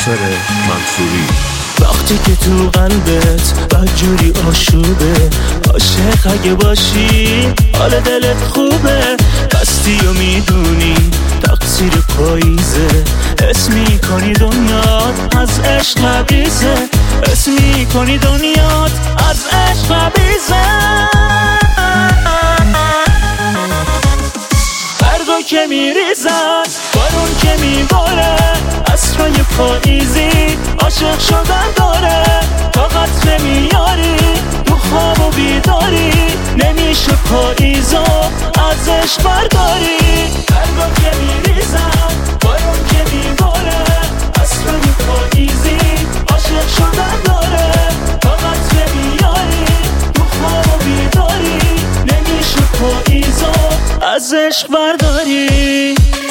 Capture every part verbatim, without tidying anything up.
ناصر منصوری. وقتی که تو قلبت بدجوری آشوبه، عاشق اگه باشی حال دلت خوبه، بستی و میدونی تقصیر پاییزه، اسم میکنی دنیات از عشق لبیزه، اسم میکنی دنیات از عشق لبیزه. برگا که میریزن، بارون که میباره، عصرای پاییزی عاشق شدن داره، طاقت نمیاری تو خواب و بیداری، نمیشه پاییزو از عشق برداری. برگا که میریزن، بارون که میباره، عصرای پاییزی عاشق شدن داره، طاقت نمیاری تو خواب و بیداری، نمیشه پاییزو از عشق برداری.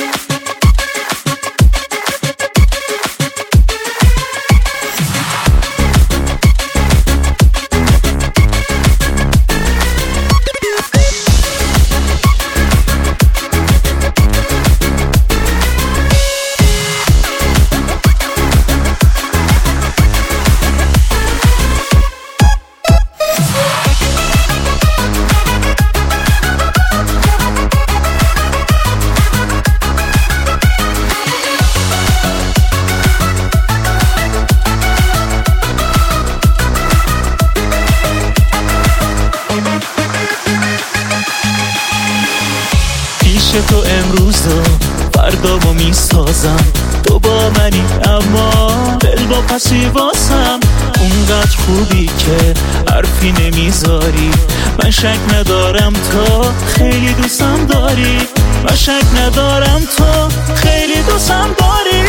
تو امروزو فردامو میسازم، تو با منی اما دل با پسی واسم، اونقدر خوبی که حرفی نمیذاری، من شک ندارم تو خیلی دوستم داری، من شک ندارم تو خیلی دوستم داری.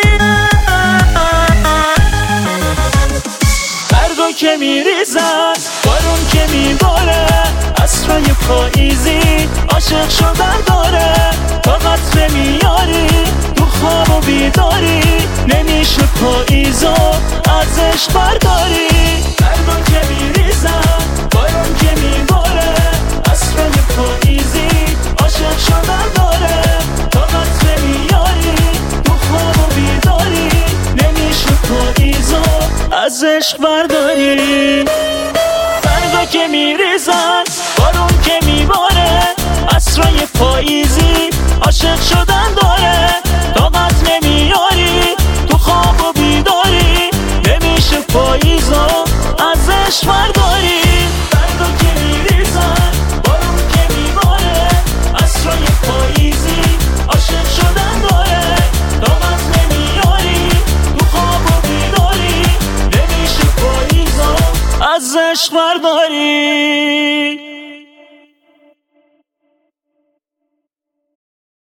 برگا که میریزن، بارون که میباره، عصرای پاییزی عاشق شدن داره، طاقت نمیاری تو خواب و بیداری، نمیشه پاییزو از عشق برداری. برگا که میریزن، بارون که میباره، عصرای پاییزی عاشق شدن داره، طاقت نمیاری تو خواب و بیداری، نمیشه پاییزو از عشق برداری. برگا که میریزن، بارون که میباره، عصرای پاییزی عاشق شدن داره، طاقت نمیاری تو خواب و بیداری، نمیشه پاییزو از عشق برداری. برگا که میریزن، بارون که میباره، عصرای پاییزی عاشق شدن داره، طاقت نمیاری تو خواب و بیداری، نمیشه پاییزو از عشق برداری.